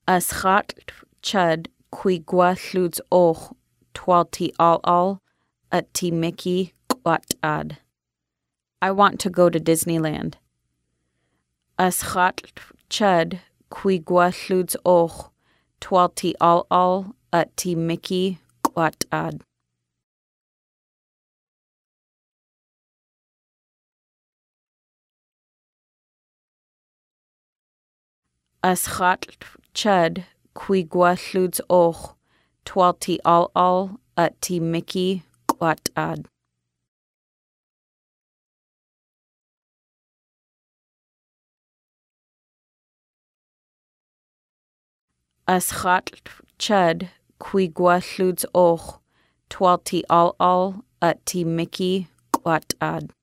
As chat chud qui gwa llwds och twal ti al at ti Mickey quat ad. I want to go to Disneyland. As chat chud qui gwa llwds och twal ti al at ti Mickey quat ad. As chat chud qui gwa llwds och twal ti al at ti Mickey quat ad. As chat chud qui gwa llwds och twal ti al at ti Mickey quat ad.